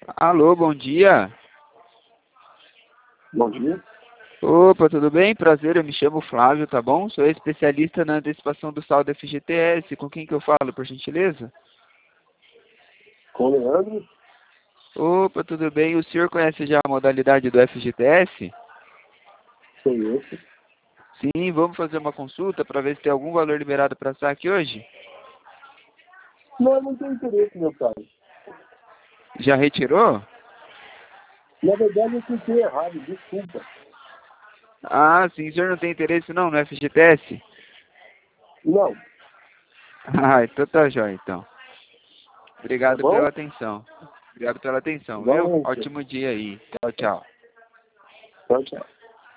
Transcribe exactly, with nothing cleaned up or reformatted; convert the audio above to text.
Alô, bom dia. Bom dia. Opa, tudo bem? Prazer, eu me chamo Flávio, tá bom? Sou especialista na antecipação do saldo F G T S. Com quem que eu falo, por gentileza? Com o Leandro? Opa, tudo bem? O senhor conhece já a modalidade do F G T S? Conheço. Sim, vamos fazer uma consulta para ver se tem algum valor liberado para saque hoje? Não, não tenho interesse, meu pai. Já retirou? Na verdade, eu cliquei errado, desculpa. Ah, sim, o senhor não tem interesse não no F G T S? Não, Ah, então tá jóia, então. tá Obrigado bom? pela atenção. Obrigado pela atenção, viu? Igualmente. Ótimo dia aí. Tchau, tchau. Tchau, tchau.